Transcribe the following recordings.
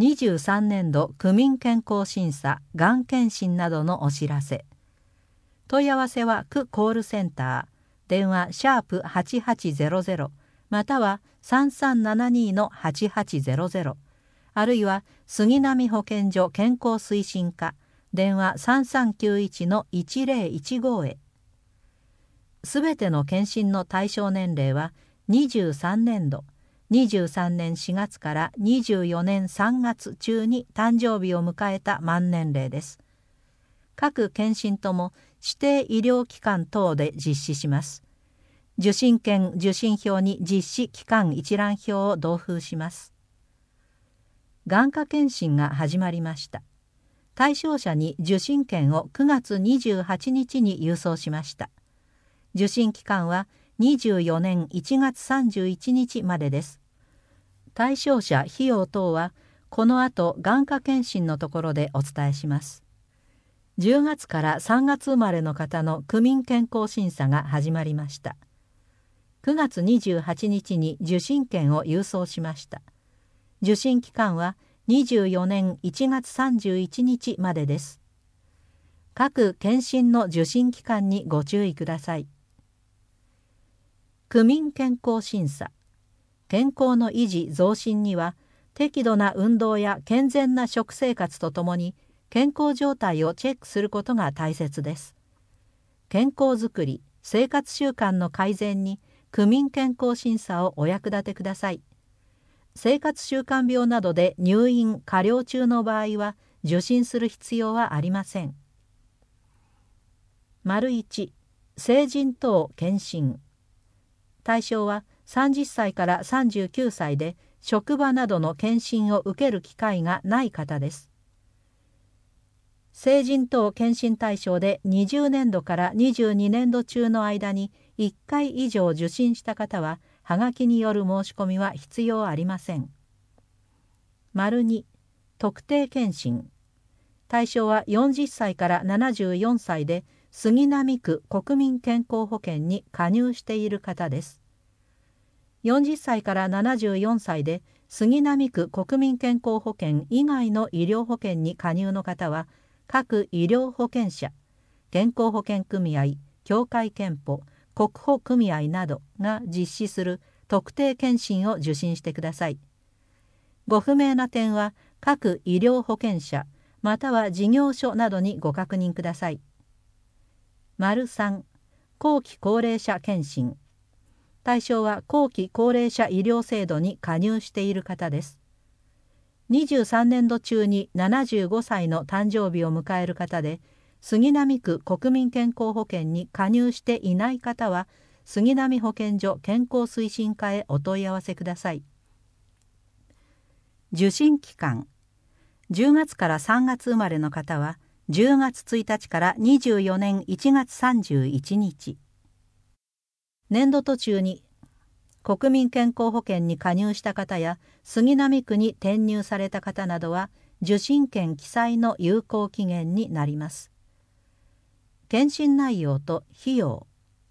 23年度区民健康審査がん検診などのお知らせ。問い合わせは区コールセンター電話#8800または3372-8800あるいは杉並保健所健康推進課電話3391-1015へ。すべての検診の対象年齢は23年度23年4月から24年3月中に誕生日を迎えた満年齢です。各検診とも指定医療機関等で実施します。受診券受診票に実施期間一覧表を同封します。眼科検診が始まりました。対象者に受診券を9月28日に郵送しました。受診期間は24年1月31日までです。対象者費用等はこの後眼科検診のところでお伝えします。10月から3月生まれの方の区民健康審査が始まりました。9月28日に受診券を郵送しました。受診期間は24年1月31日までです。各検診の受診期間にご注意ください。区民健康審査。健康の維持増進には適度な運動や健全な食生活とともに健康状態をチェックすることが大切です。健康づくり、生活習慣の改善に区民健康審査をお役立てください。生活習慣病などで入院・加療中の場合は受診する必要はありません。1、成人等検診。対象は30歳から39歳で職場などの検診を受ける機会がない方です。成人等検診対象で20年度から22年度中の間に1回以上受診した方ははがきによる申し込みは必要ありません。2、特定検診。対象は40歳から74歳で杉並区国民健康保険に加入している方です。40歳から74歳で杉並区国民健康保険以外の医療保険に加入の方は各医療保険者、健康保険組合、協会憲法、国保組合などが実施する特定検診を受診してください。ご不明な点は各医療保険者または事業所などにご確認ください。3、後期高齢者検診。対象は後期高齢者医療制度に加入している方です。23年度中に75歳の誕生日を迎える方で、杉並区国民健康保険に加入していない方は、杉並保健所健康推進課へお問い合わせください。受診期間。10月から3月生まれの方は、10月1日から24年1月31日。年度途中に国民健康保険に加入した方や杉並区に転入された方などは受診券記載の有効期限になります。検診内容と費用。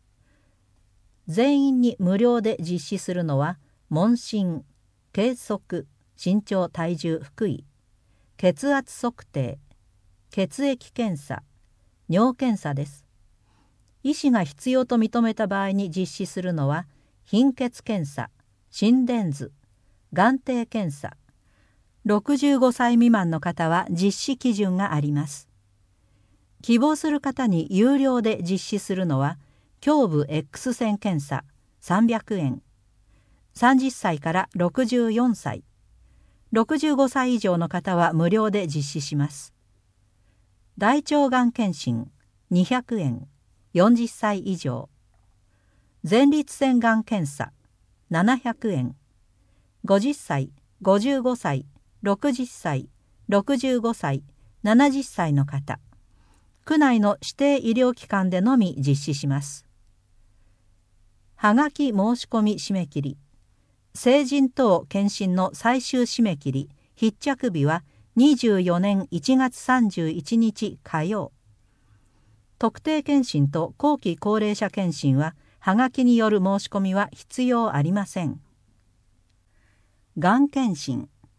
全員に無料で実施するのは問診、計測、身長体重腹囲、血圧測定、血液検査、尿検査です。医師が必要と認めた場合に実施するのは貧血検査、心電図、眼底検査。65歳未満の方は実施基準があります。希望する方に有料で実施するのは胸部 X 線検査300円。30歳から64歳。65歳以上の方は無料で実施します。大腸がん検診200円。40歳以上。前立腺がん検査700円。50歳、55歳、60歳、65歳、70歳の方。区内の指定医療機関でのみ実施します。はがき申し込み締め切り。成人等検診の最終締め切り、必着日は24年1月31日火曜。特定検診と後期高齢者検診ははがきによる申し込みは必要ありません。がん検診。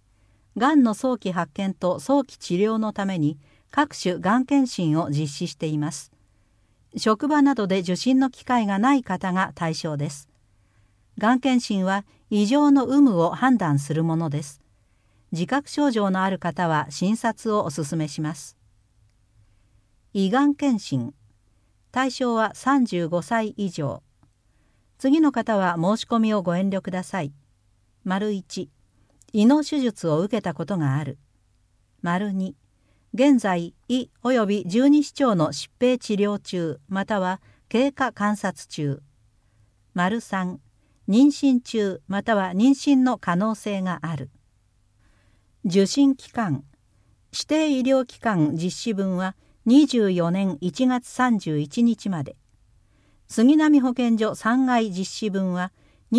がんの早期発見と早期治療のために各種がん検診を実施しています。職場などで受診の機会がない方が対象です。がん検診は異常の有無を判断するものです。自覚症状のある方は診察をお勧めします。胃がん検診。対象は35歳以上。次の方は申し込みをご遠慮ください。1、胃の手術を受けたことがある。2、現在胃及び十二指腸の疾病治療中または経過観察中。3、妊娠中または妊娠の可能性がある。受診期間。指定医療機関実施分は24年1月31日まで。杉並保健所3階実施分は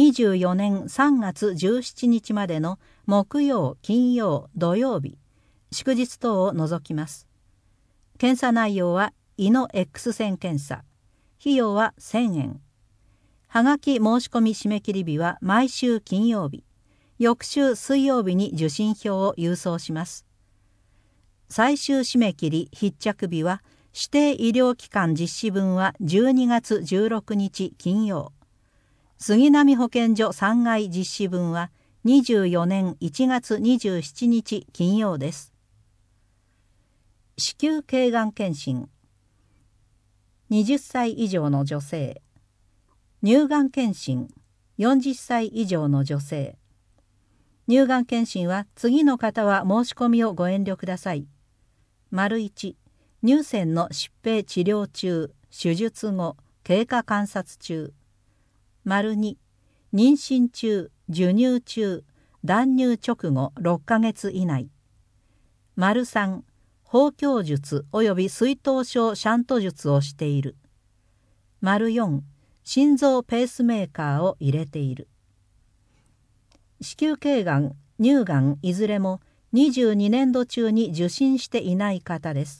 24年3月17日までの木曜、金曜、土曜日、祝日等を除きます。検査内容は胃の X 線検査。費用は1000円。はがき申し込み締め切り日は毎週金曜日。翌週水曜日に受診票を郵送します。最終締め切り必着日は指定医療機関実施分は12月16日金曜。杉並保健所3階実施分は24年1月27日金曜です。子宮頸がん検診。20歳以上の女性。乳がん検診。40歳以上の女性。乳がん検診は次の方は申し込みをご遠慮ください。1、乳腺の疾病治療中、手術後、経過観察中。2、妊娠中、授乳中、断乳直後6ヶ月以内。3、包協術及び水頭症シャント術をしている。4、心臓ペースメーカーを入れている。子宮頸がん、乳がんいずれも22年度中に受診していない方です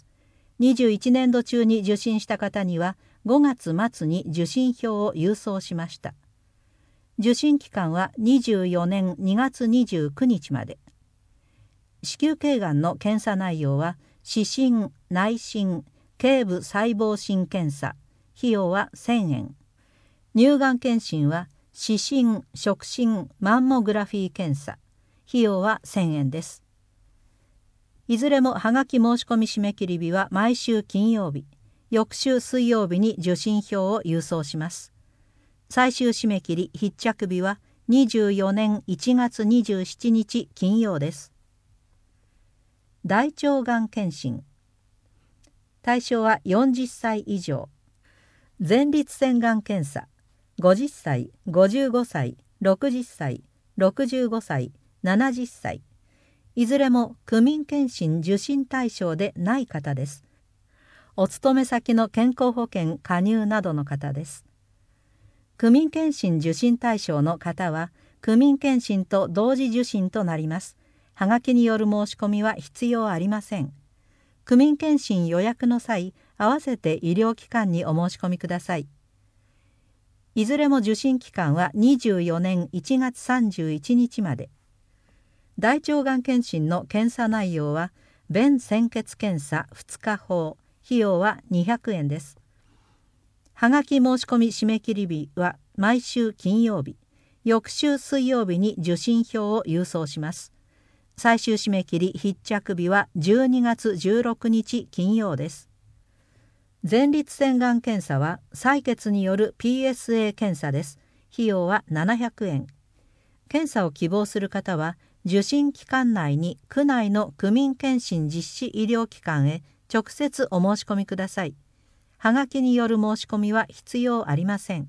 。21年度中に受診した方には5月末に受診票を郵送しました。受診期間は24年2月29日まで。子宮頸がんの検査内容は視診、内診、頸部細胞診検査。費用は1000円。乳がん検診は視診、触診、マンモグラフィー検査。費用は1000円です。いずれもはがき申し込み締め切り日は毎週金曜日、翌週水曜日に受診票を郵送します。最終締め切り必着日は24年1月27日金曜です。大腸がん検診。対象は40歳以上。前立腺がん検査。50歳、55歳、60歳、65歳、70歳。いずれも区民健診受診対象でない方です。お勤め先の健康保険加入などの方です。区民健診受診対象の方は区民健診と同時受診となります。はがきによる申し込みは必要ありません。区民健診予約の際、合わせて医療機関にお申し込みください。いずれも受診期間は24年1月31日まで。大腸がん検診の検査内容は便潜血検査2日法。費用は200円です。はがき申し込み締め切り日は毎週金曜日、翌週水曜日に受診票を郵送します。最終締め切り必着日は12月16日金曜です。前立腺がん検査は採血による PSA 検査です。費用は700円。検査を希望する方は受診期間内に区内の区民健診実施医療機関へ直接お申し込みください。はがきによる申し込みは必要ありません。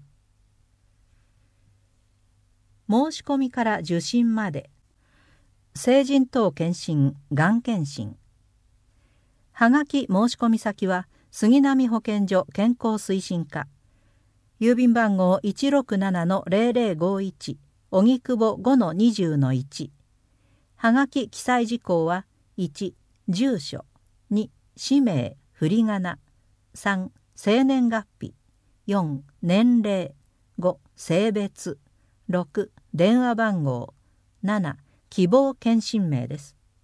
申し込みから受診まで。成人等検診、がん検診。はがき申し込み先は杉並保健所健康推進課。郵便番号 167-0051 荻窪 5-20-1。はがき記載事項は1、住所、2、氏名、振り仮名、3、生年月日、4、年齢、5、性別、6、電話番号、7、希望検診名です。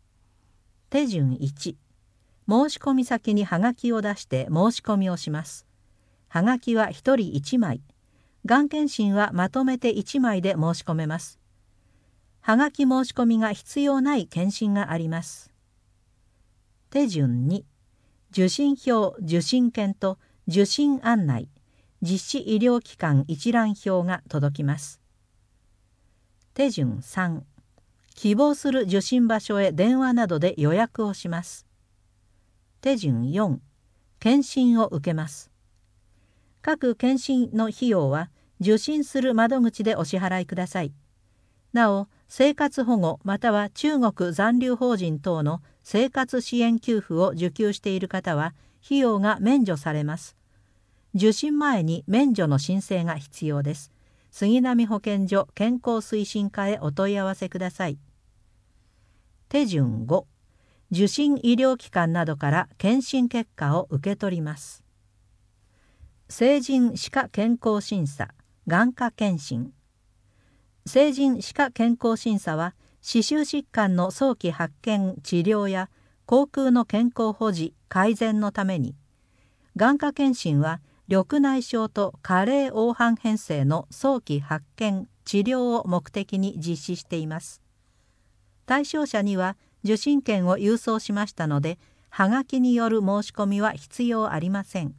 手順1、申し込み先にはがきを出して申し込みをします。はがきは1人1枚。がん検診はまとめて1枚で申し込めます。はがき申し込みが必要ない検診があります。手順2、受診票、受診券と受診案内、実施医療機関一覧表が届きます。手順3、希望する受診場所へ電話などで予約をします。手順4、検診を受けます。各検診の費用は受診する窓口でお支払いください。なお、生活保護または中国残留邦人等の生活支援給付を受給している方は費用が免除されます。受診前に免除の申請が必要です。杉並保健所健康推進課へお問い合わせください。手順5、受診医療機関などから検診結果を受け取ります。成人歯科健康審査、眼科検診。成人歯科健康審査は、歯周疾患の早期発見・治療や口腔の健康保持・改善のために、眼科検診は緑内障と加齢黄斑変性の早期発見・治療を目的に実施しています。対象者には受診券を郵送しましたので、はがきによる申し込みは必要ありません。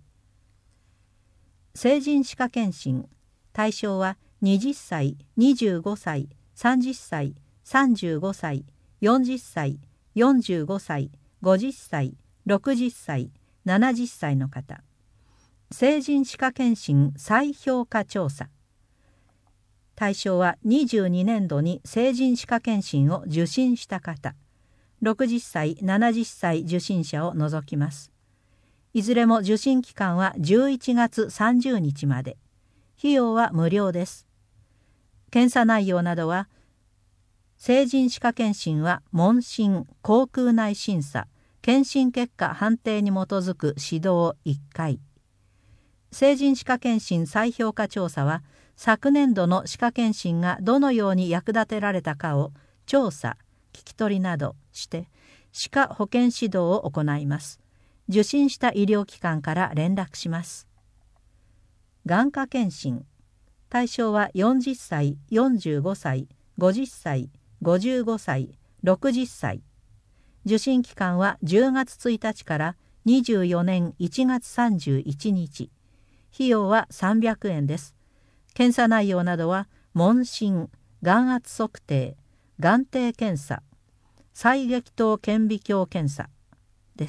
成人歯科検診、対象は20歳、25歳、30歳、35歳、40歳、45歳、50歳、60歳、70歳の方。成人歯科検診再評価調査。対象は22年度に成人歯科検診を受診した方、60歳、70歳受診者を除きます。いずれも受診期間は11月30日まで。費用は無料です。検査内容などは、成人歯科検診は問診、口腔内審査、検診結果判定に基づく指導1回。成人歯科検診再評価調査は、昨年度の歯科検診がどのように役立てられたかを調査、聞き取りなどして歯科保健指導を行います。受診した医療機関から連絡します。眼科検診。対象は40歳、45歳、50歳、55歳、60歳。受診期間は10月1日から24年1月31日。費用は300円です。検査内容などは問診、眼圧測定、眼底検査、細激透顕微鏡検査です。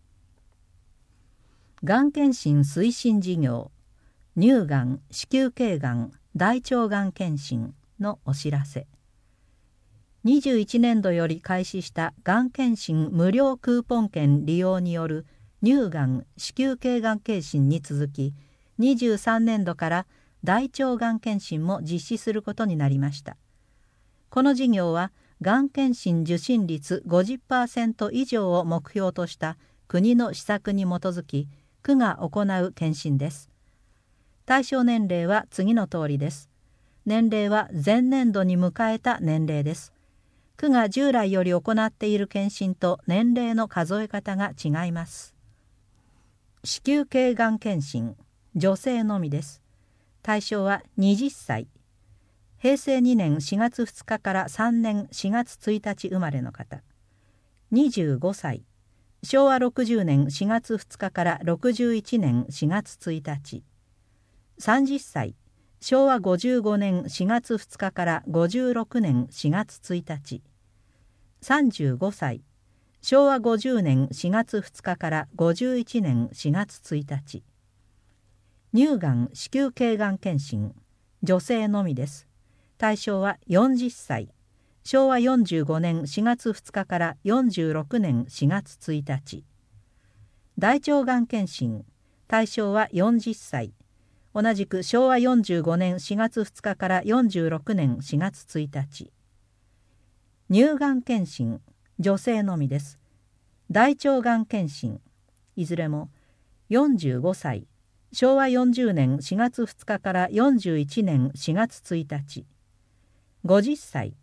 がん検診推進事業、乳がん、子宮頸がん、大腸がん検診のお知らせ。21年度より開始したがん検診無料クーポン券利用による乳がん、子宮頸がん検診に続き、23年度から大腸がん検診も実施することになりました。この事業は、がん検診受診率 50% 以上を目標とした国の施策に基づき、区が行う検診です。対象年齢は次の通りです。年齢は前年度に迎えた年齢です。区が従来より行っている検診と年齢の数え方が違います。子宮頸がん検診、女性のみです。対象は20歳。平成2年4月2日から3年4月1日生まれの方。25歳。昭和60年4月2日から61年4月1日。30歳。昭和55年4月2日から56年4月1日。35歳。昭和50年4月2日から51年4月1日。乳がん子宮頸がん検診、女性のみです。対象は40歳。昭和45年4月2日から46年4月1日。大腸がん検診、対象は40歳。同じく昭和45年4月2日から46年4月1日。乳がん検診、女性のみです。大腸がん検診、いずれも45歳。昭和40年4月2日から41年4月1日。50歳。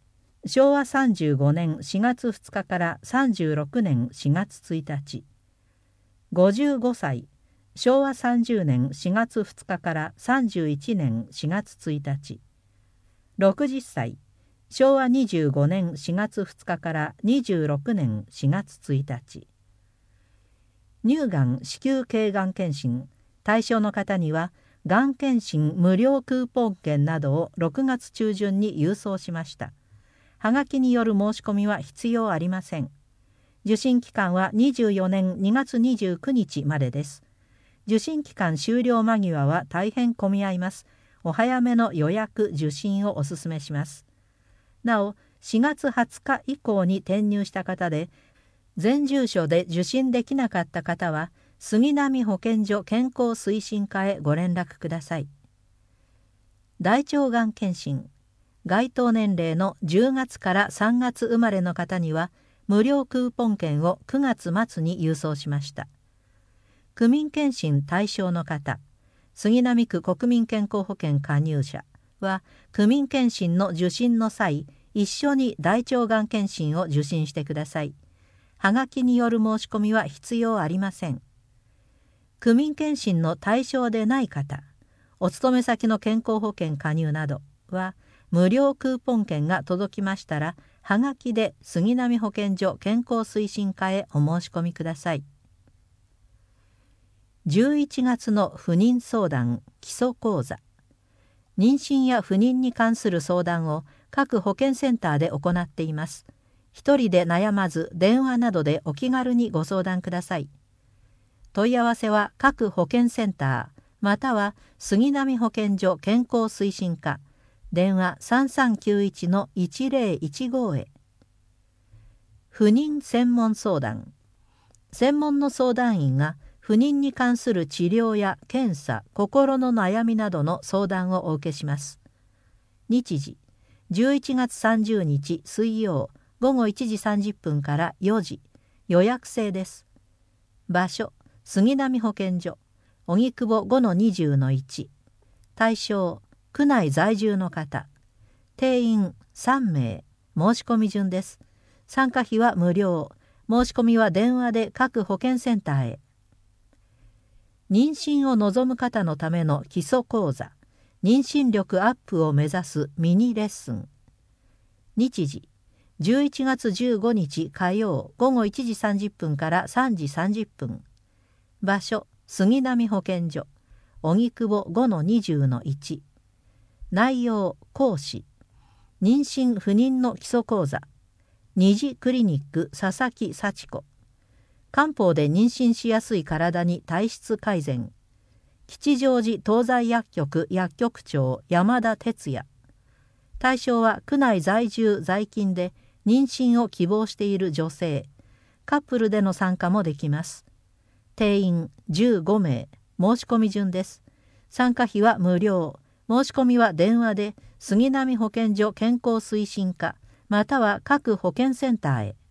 昭和35年4月2日から36年4月1日。55歳、昭和30年4月2日から31年4月1日。60歳、昭和25年4月2日から26年4月1日。乳がん子宮頸がん検診対象の方には、がん検診無料クーポン券などを6月中旬に郵送しました。はがきによる申し込みは必要ありません。受診期間は24年2月29日までです。受診期間終了間際は大変混み合います。お早めの予約・受診をお勧めします。なお、4月20日以降に転入した方で、前住所で受診できなかった方は、杉並保健所健康推進課へご連絡ください。大腸がん検診該当年齢の10月から3月生まれの方には無料クーポン券を9月末に郵送しました。区民検診対象の方、杉並区国民健康保険加入者は区民検診の受診の際、一緒に大腸がん検診を受診してください。はがきによる申し込みは必要ありません。区民検診の対象でない方、お勤め先の健康保険加入などは、無料クーポン券が届きましたら、はがきで杉並保健所健康推進課へお申し込みください。11月の不妊相談基礎講座。妊娠や不妊に関する相談を各保健センターで行っています。一人で悩まず、電話などでお気軽にご相談ください。問い合わせは各保健センター、または杉並保健所健康推進課、電話 3391-1015 へ。不妊専門相談。専門の相談員が不妊に関する治療や検査、心の悩みなどの相談をお受けします。日時、11月30日水曜午後1時30分から4時、予約制です。場所、杉並保健所、荻窪 5-20-1。対象、区内在住の方。定員3名。申し込み順です。参加費は無料。申し込みは電話で各保健センターへ。妊娠を望む方のための基礎講座。妊娠力アップを目指すミニレッスン。日時、11月15日火曜午後1時30分から3時30分。場所、杉並保健所、荻窪 5-20-1。内容、講師。妊娠不妊の基礎講座。二次クリニック佐々木幸子。漢方で妊娠しやすい体に体質改善。吉祥寺東西薬局薬局長山田哲也。対象は区内在住在勤で妊娠を希望している女性。カップルでの参加もできます。定員15名。申し込み順です。参加費は無料。申し込みは電話で杉並保健所健康推進課または各保健センターへ。